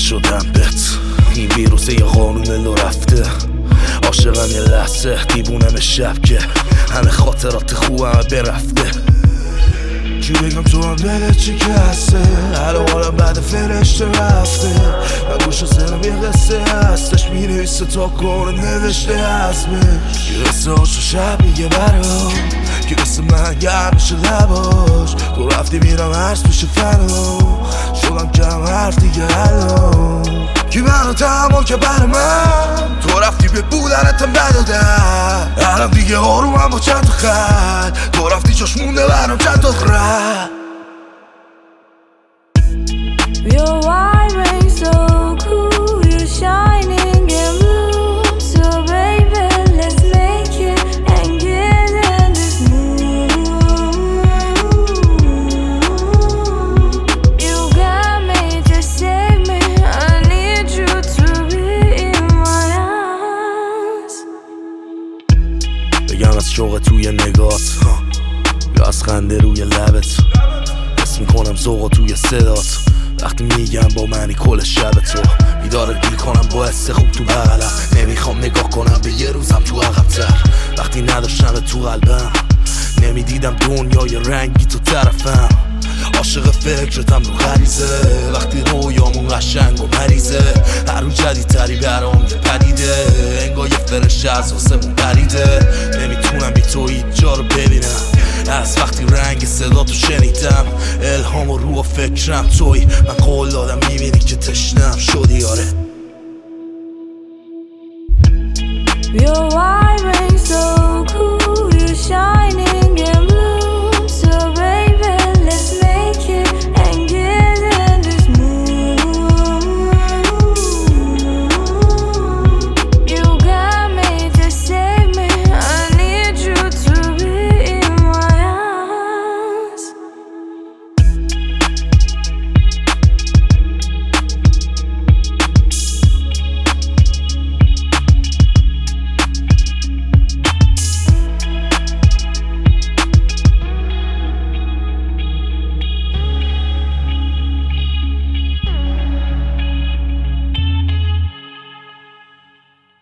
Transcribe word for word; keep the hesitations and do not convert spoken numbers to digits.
شدم بهت، این ویروسه یه قانون لو رفته. عاشقم یه لحظه، دیوونم شب که همه خاطرات خوبم برفته. چی بگم تو هم دلت چی که هسته، حالا حالا بعد فرشته رفته. من گوش سرم یه قصه هستش، می نویسه تا کنه نوشته هستمش. یه قصه هاشو شب میگه برام، که قصه من گرم میشه لباش. تو رفتی میرم عرض میشه فنا، شدم کم حرف دیگه الان. کی منو تحمل که بر من، تو رفتی به بودنتم ندادن. الان دیگه آرومم با چند تا خط، تو رفتی جاش مونده برام چند تا خرد. Your wiring so cool, you're shining in blue. So baby, let's make it and get in this mood. You got me, just save me. I need you to be in my arms. بگم از شوق توی نگات، یا از خنده روی لبت. حس میکنم ذوق توی صدات، وقتی میگم با منی کل شب تو. بیدارت میکنم با حس خوب تو بغلم، نمیخوام نگاه کنم به یه روزم تو عقب‌تر. وقتی نداشتم تو قلبم، نمیدیدم دنیای رنگی تو طرفم. عاشق فکرتم رو غریزه، وقتی رویامون قشنگ و مریضه. هر رو جدیدتری برام یه پدیده، انگار یه فرشته از واسمون پریده. نمیتونم بی تو هیچ جا رو ببینم، از وقتی رنگ صداتو شنیدم. الهام و رو و فکرم توی، من قول دادم میبینی که تشنم شدی. آره You're